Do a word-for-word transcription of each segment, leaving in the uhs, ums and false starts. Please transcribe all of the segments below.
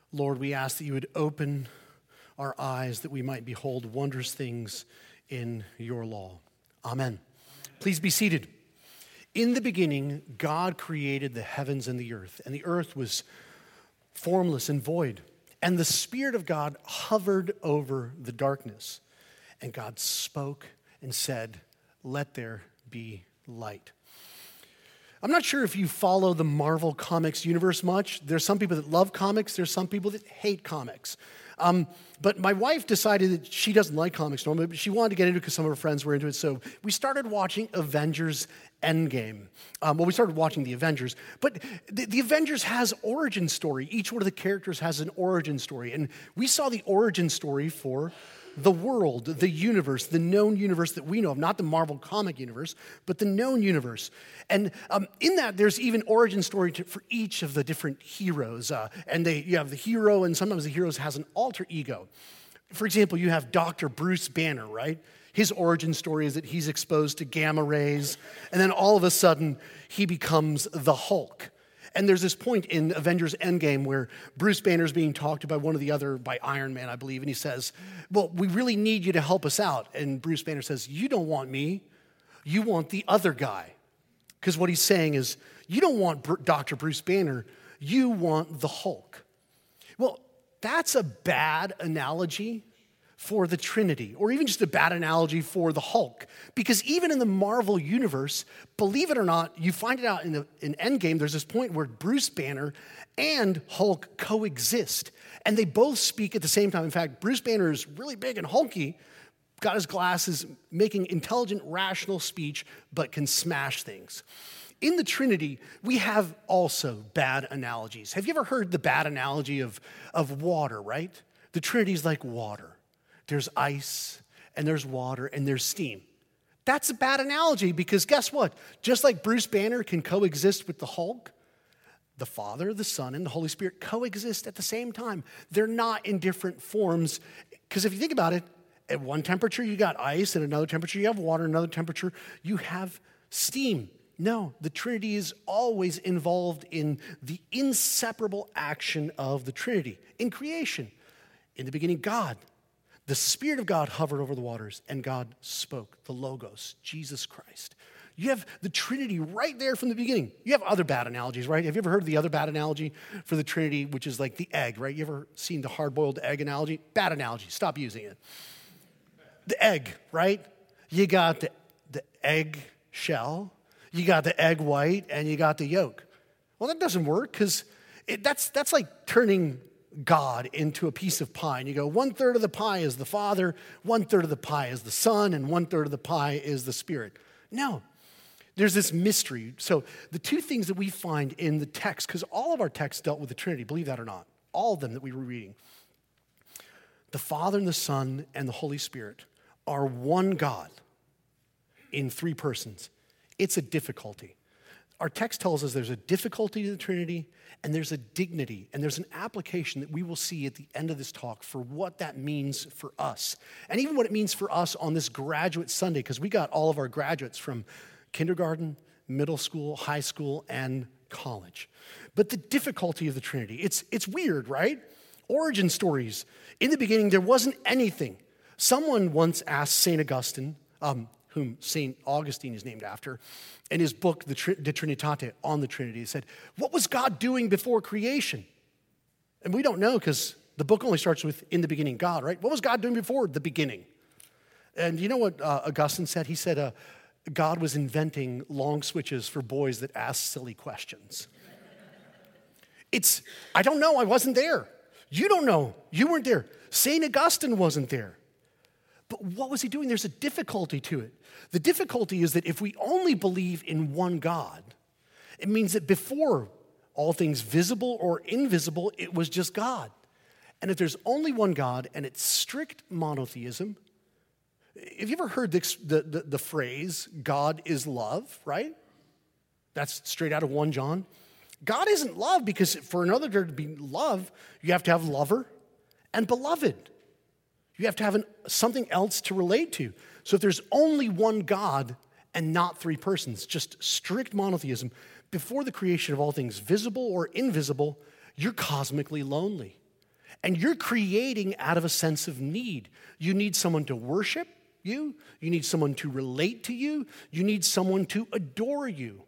Lord, we ask that you would open our eyes that we might behold wondrous things in your law. Amen. Please be seated. In the beginning, God created the heavens and the earth, and the earth was formless and void. And the Spirit of God hovered over the darkness. And God spoke and said, "Let there be light." I'm not sure if you follow the Marvel Comics universe much. There's some people that love comics. There's some people that hate comics. Um, but my wife decided that she doesn't like comics normally, but she wanted to get into it because some of her friends were into it. So we started watching Avengers Endgame. Um, well, we started watching the Avengers. But the, the Avengers has origin story. Each one of the characters has an origin story. And we saw the origin story for the world, the universe, the known universe that we know of, not the Marvel comic universe, but the known universe. And um, in that, there's even origin story to, for each of the different heroes. Uh, and they, you have the hero, and sometimes the hero has an alter ego. For example, you have Doctor Bruce Banner, right? His origin story is that he's exposed to gamma rays, and then all of a sudden, he becomes the Hulk. And there's this point in Avengers Endgame where Bruce Banner's being talked to by one of the other, by Iron Man, I believe, and he says, "Well, we really need you to help us out." And Bruce Banner says, "You don't want me, you want the other guy." Because what he's saying is, you don't want Doctor Bruce Banner, you want the Hulk. Well, that's a bad analogy for the Trinity, or even just a bad analogy for the Hulk. Because even in the Marvel universe, believe it or not, you find it out in, the, in Endgame, there's this point where Bruce Banner and Hulk coexist. And they both speak at the same time. In fact, Bruce Banner is really big and hulky, got his glasses, making intelligent, rational speech, but can smash things. In the Trinity, we have also bad analogies. Have you ever heard the bad analogy of, of water, right? The Trinity is like water. There's ice, and there's water, and there's steam. That's a bad analogy because guess what? Just like Bruce Banner can coexist with the Hulk, the Father, the Son, and the Holy Spirit coexist at the same time. They're not in different forms. Because if you think about it, at one temperature you got ice, at another temperature you have water, another temperature you have steam. No, the Trinity is always involved in the inseparable action of the Trinity. In creation, in the beginning, God. The Spirit of God hovered over the waters, and God spoke, the Logos, Jesus Christ. You have the Trinity right there from the beginning. You have other bad analogies, right? Have you ever heard of the other bad analogy for the Trinity, which is like the egg, right? You ever seen the hard-boiled egg analogy? Bad analogy. Stop using it. The egg, right? You got the, the egg shell, you got the egg white, and you got the yolk. Well, that doesn't work because that's that's like turning God into a piece of pie. And you go, one third of the pie is the Father, one third of the pie is the Son, and one third of the pie is the Spirit. No, there's this mystery. So the two things that we find in the text, because all of our texts dealt with the Trinity, believe that or not, all of them that we were reading. The Father and the Son and the Holy Spirit are one God in three persons. It's a difficulty. Our text tells us there's a difficulty to the Trinity, and there's a dignity, and there's an application that we will see at the end of this talk for what that means for us. And even what it means for us on this graduate Sunday, because we got all of our graduates from kindergarten, middle school, high school, and college. But the difficulty of the Trinity, it's, it's weird, right? Origin stories. In the beginning, there wasn't anything. Someone once asked Saint Augustine, um, whom Saint Augustine is named after, in his book, De Trinitate, on the Trinity, he said, what was God doing before creation? And we don't know because the book only starts with, in the beginning, God, right? What was God doing before the beginning? And you know what uh, Augustine said? He said, uh, God was inventing long switches for boys that ask silly questions. It's, I don't know, I wasn't there. You don't know, you weren't there. Saint Augustine wasn't there. But what was he doing? There's a difficulty to it. The difficulty is that if we only believe in one God, it means that before all things visible or invisible, it was just God. And if there's only one God and it's strict monotheism, have you ever heard the, the, the phrase, God is love, right? That's straight out of First John. God isn't love because for another there to be love, you have to have lover and beloved. You have to have an, something else to relate to. So if there's only one God and not three persons, just strict monotheism, before the creation of all things visible or invisible, you're cosmically lonely. And you're creating out of a sense of need. You need someone to worship you. You need someone to relate to you. You need someone to adore you.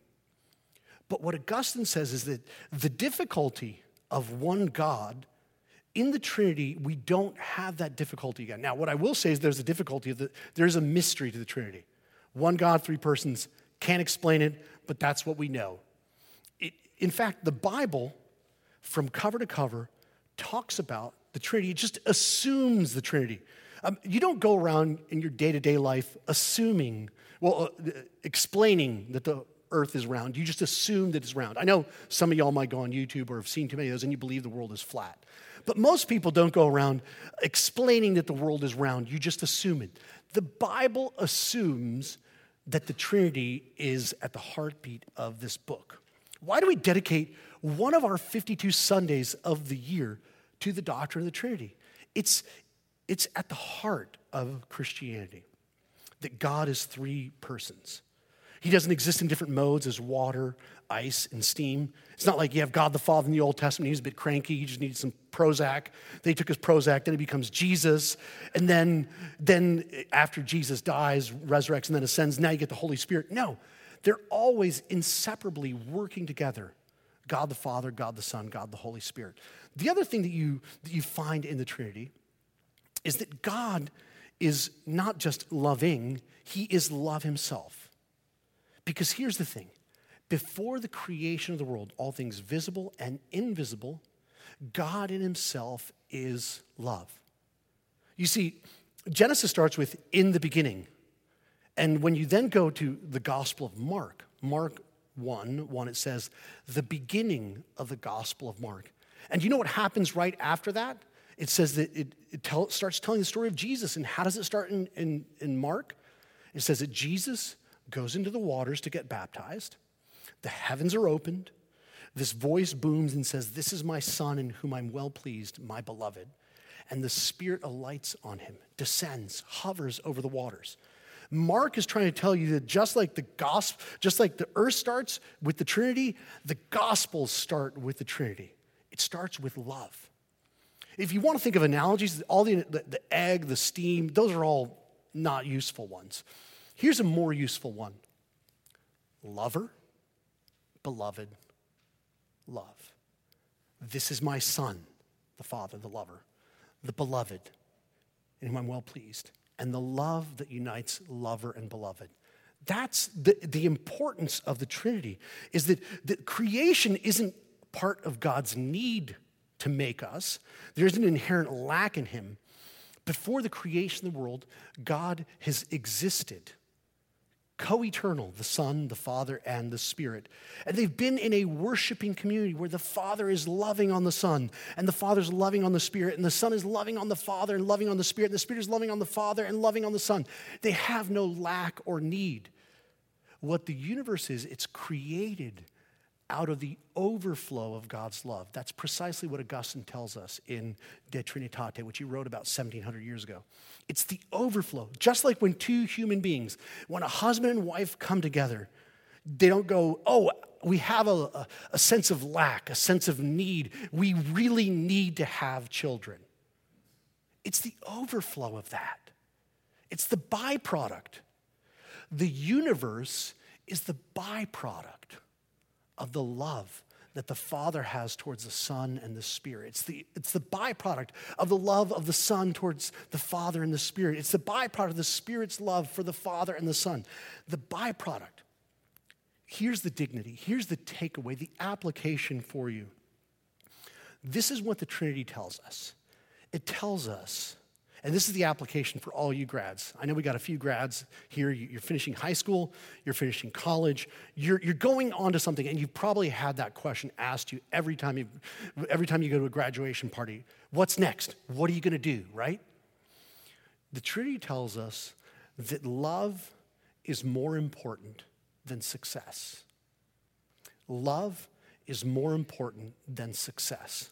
But what Augustine says is that the difficulty of one God, in the Trinity, we don't have that difficulty again. Now, what I will say is there's a difficulty, of the, there's a mystery to the Trinity. One God, three persons, can't explain it, but that's what we know. It, in fact, the Bible, from cover to cover, talks about the Trinity. It just assumes the Trinity. Um, you don't go around in your day-to-day life assuming, well, uh, explaining that the earth is round. You just assume that it's round. I know some of y'all might go on YouTube or have seen too many of those and you believe the world is flat. But most people don't go around explaining that the world is round. You just assume it. The Bible assumes that the Trinity is at the heartbeat of this book. Why do we dedicate one of our fifty-two Sundays of the year to the doctrine of the Trinity? It's, it's at the heart of Christianity, that God is three persons. He doesn't exist in different modes as water, ice, and steam. It's not like you have God the Father in the Old Testament. He was a bit cranky. He just needed some Prozac. Then he took his Prozac. Then he becomes Jesus. And then, then after Jesus dies, resurrects, and then ascends, now you get the Holy Spirit. No, they're always inseparably working together. God the Father, God the Son, God the Holy Spirit. The other thing that you, that you find in the Trinity is that God is not just loving, he is love himself. Because here's the thing. Before the creation of the world, all things visible and invisible, God in himself is love. You see, Genesis starts with in the beginning. And when you then go to the Gospel of Mark, Mark one, one, it says, the beginning of the Gospel of Mark. And you know what happens right after that? It says that it, it tell, starts telling the story of Jesus. And how does it start in, in, in Mark? It says that Jesus goes into the waters to get baptized. The heavens are opened. This voice booms and says, this is my son in whom I'm well pleased, my beloved. And the Spirit alights on him, descends, hovers over the waters. Mark is trying to tell you that just like the gospel, just like the earth starts with the Trinity, the Gospels start with the Trinity. It starts with love. If you want to think of analogies, all the, the, the egg, the steam, those are all not useful ones. Here's a more useful one. Lover, beloved, love. This is my son, the Father, the lover, the beloved, in whom I'm well pleased, and the love that unites lover and beloved. That's the, the importance of the Trinity, is that, that creation isn't part of God's need to make us. There's an inherent lack in him. Before the creation of the world, God has existed, co-eternal, the Son, the Father, and the Spirit. And they've been in a worshiping community where the Father is loving on the Son, and the Father's loving on the Spirit, and the Son is loving on the Father and loving on the Spirit, and the Spirit is loving on the Father and loving on the Son. They have no lack or need. What the universe is, it's created out of the overflow of God's love. That's precisely what Augustine tells us in De Trinitate, which he wrote about seventeen hundred years ago. It's the overflow. Just like when two human beings, when a husband and wife come together, they don't go, oh, we have a, a, a sense of lack, a sense of need. We really need to have children. It's the overflow of that. It's the byproduct. The universe is the byproduct of the love that the Father has towards the Son and the Spirit. It's the, it's the byproduct of the love of the Son towards the Father and the Spirit. It's the byproduct of the Spirit's love for the Father and the Son. The byproduct. Here's the dignity. Here's the takeaway, the application for you. This is what the Trinity tells us. It tells us, and this is the application for all you grads. I know we got a few grads here. You're finishing high school. You're finishing college. You're, you're going on to something, and you've probably had that question asked you every time you, every time you go to a graduation party. What's next? What are you going to do, right? The Trinity tells us that love is more important than success. Love is more important than success.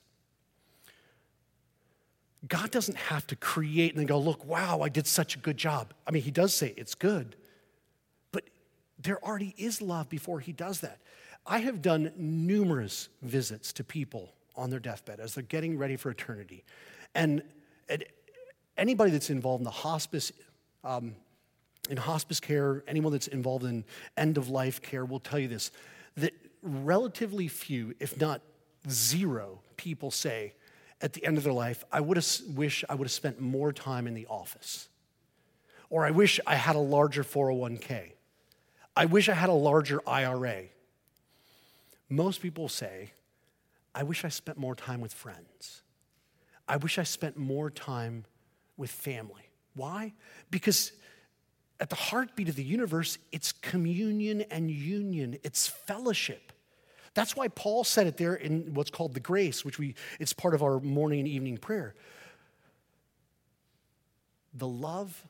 God doesn't have to create and then go, look, wow, I did such a good job. I mean, he does say it's good, but there already is love before he does that. I have done numerous visits to people on their deathbed as they're getting ready for eternity. And, and anybody that's involved in the hospice, um, in hospice care, anyone that's involved in end-of-life care will tell you this, that relatively few, if not zero, people say at the end of their life, I would have wish I would have spent more time in the office. Or I wish I had a larger four oh one k. I wish I had a larger I R A. Most people say, I wish I spent more time with friends. I wish I spent more time with family. Why? Because at the heartbeat of the universe, it's communion and union. It's fellowship. That's why Paul said it there in what's called the grace, which we it's part of our morning and evening prayer. The love,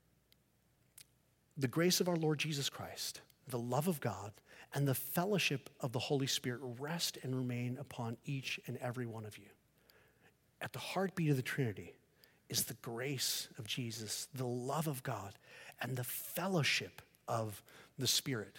the grace of our Lord Jesus Christ, the love of God, and the fellowship of the Holy Spirit rest and remain upon each and every one of you. At the heartbeat of the Trinity is the grace of Jesus, the love of God, and the fellowship of the Spirit.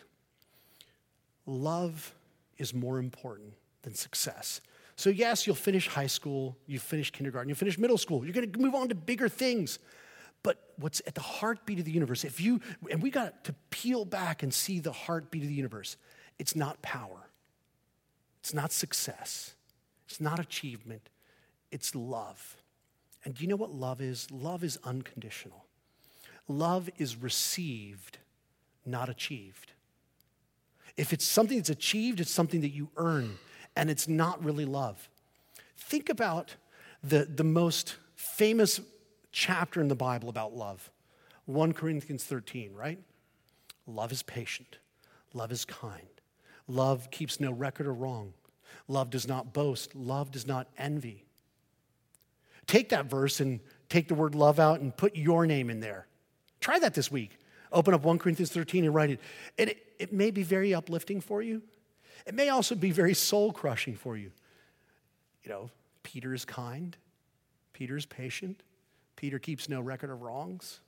Love is more important than success. So yes, you'll finish high school, you finish kindergarten, you finish middle school, you're gonna move on to bigger things. But what's at the heartbeat of the universe, if you, and we got to peel back and see the heartbeat of the universe, it's not power, it's not success, it's not achievement, it's love. And do you know what love is? Love is unconditional. Love is received, not achieved. If it's something that's achieved, it's something that you earn, and it's not really love. Think about the, the most famous chapter in the Bible about love. First Corinthians thirteen, right? Love is patient. Love is kind. Love keeps no record of wrong. Love does not boast. Love does not envy. Take that verse and take the word love out and put your name in there. Try that this week. Open up First Corinthians thirteen and write it. And it, it may be very uplifting for you. It may also be very soul-crushing for you. You know, Peter is kind. Peter is patient. Peter keeps no record of wrongs.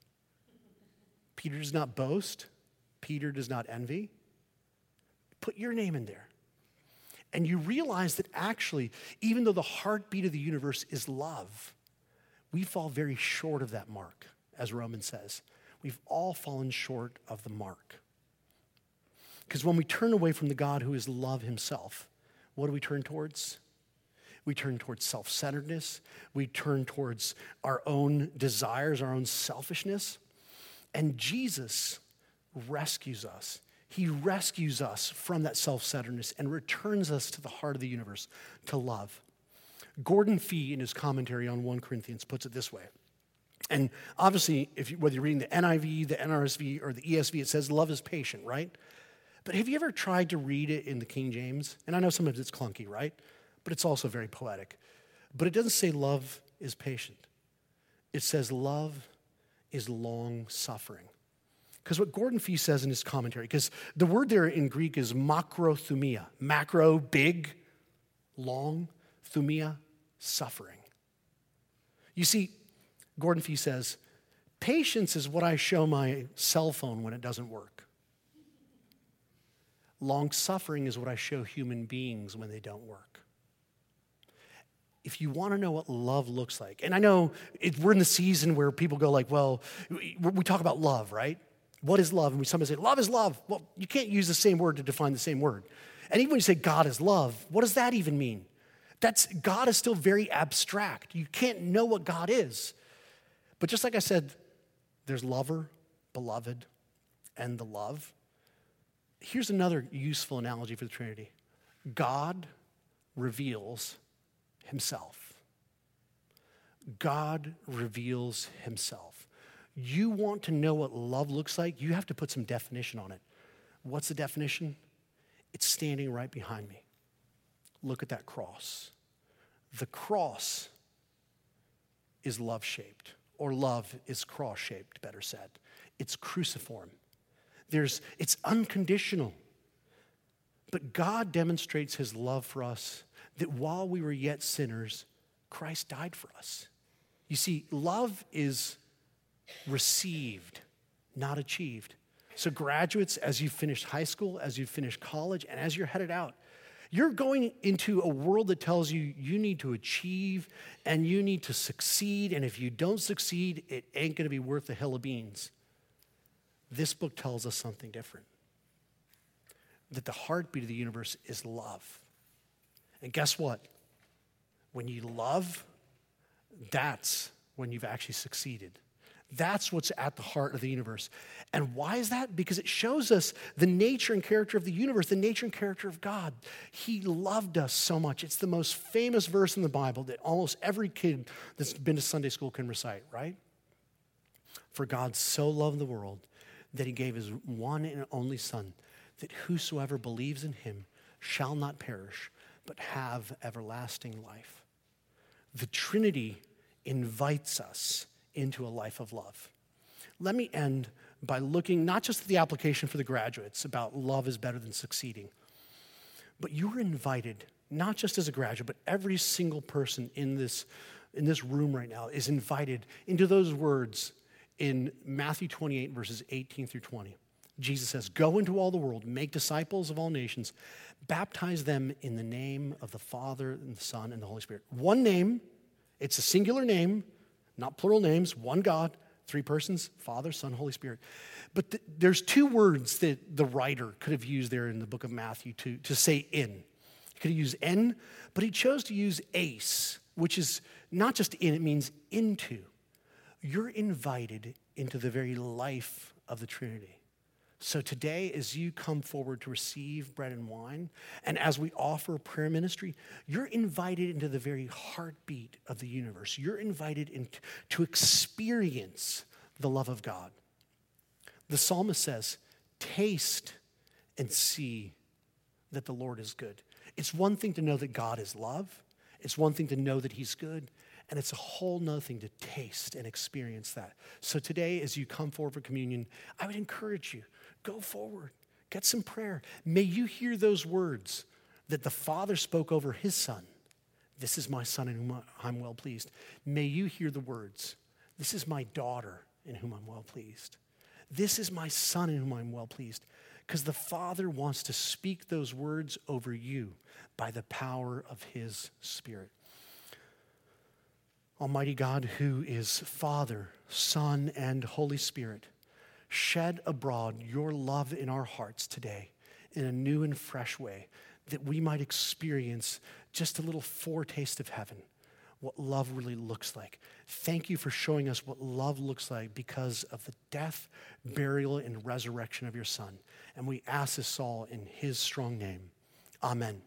Peter does not boast. Peter does not envy. Put your name in there. And you realize that actually, even though the heartbeat of the universe is love, we fall very short of that mark, as Romans says. We've all fallen short of the mark. Because when we turn away from the God who is love himself, what do we turn towards? We turn towards self-centeredness. We turn towards our own desires, our own selfishness. And Jesus rescues us. He rescues us from that self-centeredness and returns us to the heart of the universe, to love. Gordon Fee, in his commentary on First Corinthians, puts it this way. And obviously, if you, whether you're reading the N I V, the N R S V, or the E S V, it says love is patient, right? But have you ever tried to read it in the King James? And I know sometimes it's clunky, right? But it's also very poetic. But it doesn't say love is patient. It says love is long-suffering. Because what Gordon Fee says in his commentary, because the word there in Greek is makrothumia. Macro, big, long, thumia, suffering. You see, Gordon Fee says, patience is what I show my cell phone when it doesn't work. Long-suffering is what I show human beings when they don't work. If you want to know what love looks like, and I know it, we're in the season where people go like, well, we, we talk about love, right? What is love? And we sometimes say, love is love. Well, you can't use the same word to define the same word. And even when you say God is love, what does that even mean? That's, God is still very abstract. You can't know what God is. But just like I said, there's lover, beloved, and the love. Here's another useful analogy for the Trinity. God reveals himself. God reveals himself. You want to know what love looks like, you have to put some definition on it. What's the definition? It's standing right behind me. Look at that cross. The cross is love-shaped, or love is cross-shaped, better said. It's cruciform. There's, it's unconditional. But God demonstrates his love for us that while we were yet sinners, Christ died for us. You see, love is received, not achieved. So graduates, as you finish high school, as you finish college, and as you're headed out, You're going into a world that tells you you need to achieve and you need to succeed, and if you don't succeed, it ain't going to be worth a hill of beans. This book tells us something different. That the heartbeat of the universe is love. And guess what? When you love, that's when you've actually succeeded. That's what's at the heart of the universe. And why is that? Because it shows us the nature and character of the universe, the nature and character of God. He loved us so much. It's the most famous verse in the Bible that almost every kid that's been to Sunday school can recite, right? For God so loved the world that he gave his one and only Son, that whosoever believes in him shall not perish, but have everlasting life. The Trinity invites us into a life of love. Let me end by looking not just at the application for the graduates about love is better than succeeding, but you are invited, not just as a graduate, but every single person in this, in this room right now is invited into those words in Matthew twenty-eight, verses eighteen through twenty. Jesus says, go into all the world, make disciples of all nations, baptize them in the name of the Father and the Son and the Holy Spirit. One name, it's a singular name, not plural names, one God, three persons, Father, Son, Holy Spirit. But th- there's two words that the writer could have used there in the book of Matthew to, to say in. He could have used en, but he chose to use eis, which is not just in, it means into. You're invited into the very life of the Trinity. So today, as you come forward to receive bread and wine, and as we offer prayer ministry, you're invited into the very heartbeat of the universe. You're invited into, to experience the love of God. The psalmist says, taste and see that the Lord is good. It's one thing to know that God is love. It's one thing to know that he's good. And it's a whole nother thing to taste and experience that. So today, as you come forward for communion, I would encourage you, go forward, get some prayer. May you hear those words that the Father spoke over his Son. This is my Son in whom I'm well pleased. May you hear the words, this is my daughter in whom I'm well pleased. This is my Son in whom I'm well pleased. Because the Father wants to speak those words over you by the power of his Spirit. Almighty God, who is Father, Son, and Holy Spirit, shed abroad your love in our hearts today in a new and fresh way, that we might experience just a little foretaste of heaven, what love really looks like. Thank you for showing us what love looks like because of the death, burial, and resurrection of your Son. And we ask this all in his strong name. Amen.